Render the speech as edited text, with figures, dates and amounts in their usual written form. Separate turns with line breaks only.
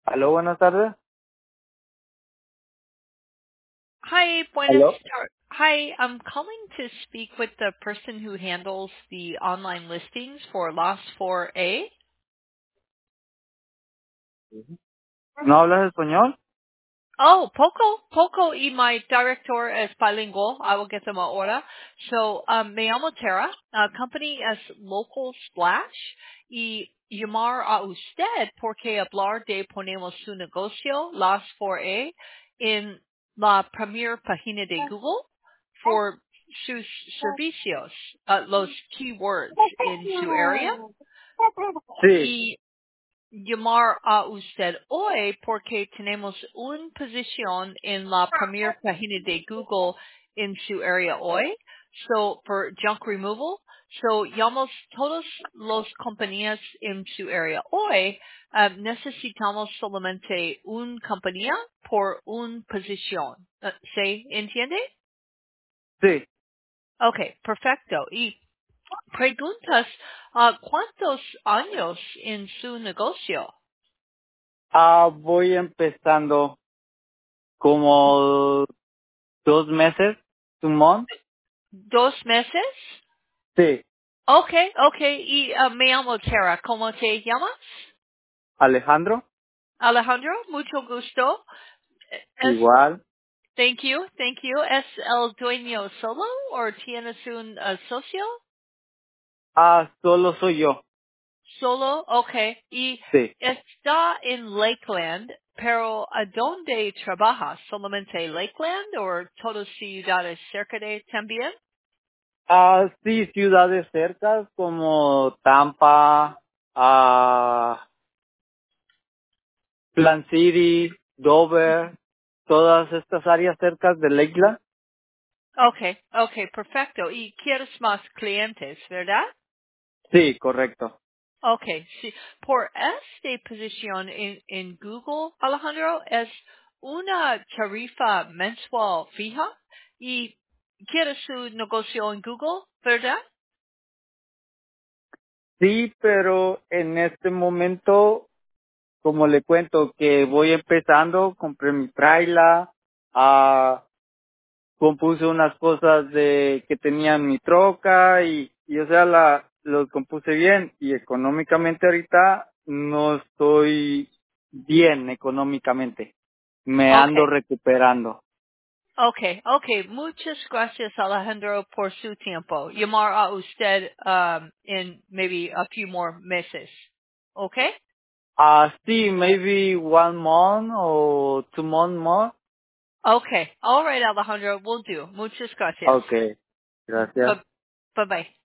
Aló, buenas tardes.
Hi,
Aló.
Hi, I'm calling to speak with the person who handles the online listings for Lost 4A.
¿No hablas español?
Oh, Poco y my director es bilingual. I will get them ahora. So, me llamo Tara. Company es Local Splash. Y llamar a usted porque hablar de ponemos su negocio, Lost 4A, en la primera página de Google for sus servicios, los keywords en su área.
Sí.
Y llamar a usted hoy porque tenemos una posición en la primera página de Google en su área hoy. So, for junk removal. So, llamamos todas las compañías en su área hoy. Necesitamos solamente una compañía por una posición. ¿Se entiende?
Sí.
Okay, perfecto. Y preguntas, ¿cuántos años en su negocio?
Voy empezando como 2 meses, un month.
2 meses.
Sí.
Okay. Y me llamo Tara. ¿Cómo te llamas?
Alejandro.
Alejandro, mucho gusto. Es,
Igual.
thank you. ¿Es el dueño solo o tienes un socio?
Solo soy yo.
Solo, okay. Y
Sí.
está en Lakeland, pero ¿a dónde trabaja? ¿Solamente Lakeland o todas ciudades cerca de también?
Sí, ciudades cercas como Tampa, Plant City, Dover, todas estas áreas cercas de Lakeland.
Okay, perfecto. Y quieres más clientes, ¿verdad?
Sí, correcto.
Okay, sí. Por esta posición en Google, Alejandro, es una tarifa mensual fija y quiere su negocio en Google, ¿verdad?
Sí, pero en este momento, como le cuento que voy empezando, compré mi trailer, ah, compuse unas cosas de que tenía en mi troca y o sea, los compuse bien y económicamente ahorita no estoy bien económicamente. Me ando
Okay,
recuperando.
okay. Muchas gracias, Alejandro, por su tiempo. Llamar a usted in maybe a few more meses. Okay?
Sí, maybe 1 month or 2 months more.
Okay. All right, Alejandro, will do. Muchas gracias.
Okay, gracias.
Bye-bye.